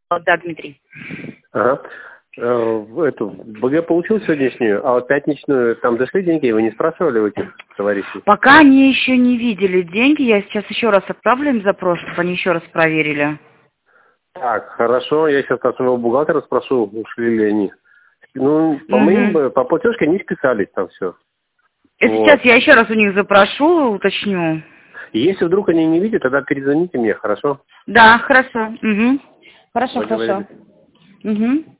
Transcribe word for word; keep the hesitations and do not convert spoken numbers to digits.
Да, Дмитрий. Ага. Э, Эту БГ получил сегодняшнюю, а вот пятничную там дошли деньги, вы не спрашивали у этих товарищей? Пока они еще не видели деньги, я сейчас еще раз отправлю им запрос, чтобы они еще раз проверили. Так, хорошо, я сейчас от своего бухгалтера спрошу, ушли ли они. Ну, по Угу. моим, по платежке они списались там все. Сейчас Вот. я еще раз у них запрошу, уточню. Если вдруг они не видят, тогда перезвоните мне, хорошо? Да, хорошо. Угу. Хорошо, хорошо. Договорились. Угу.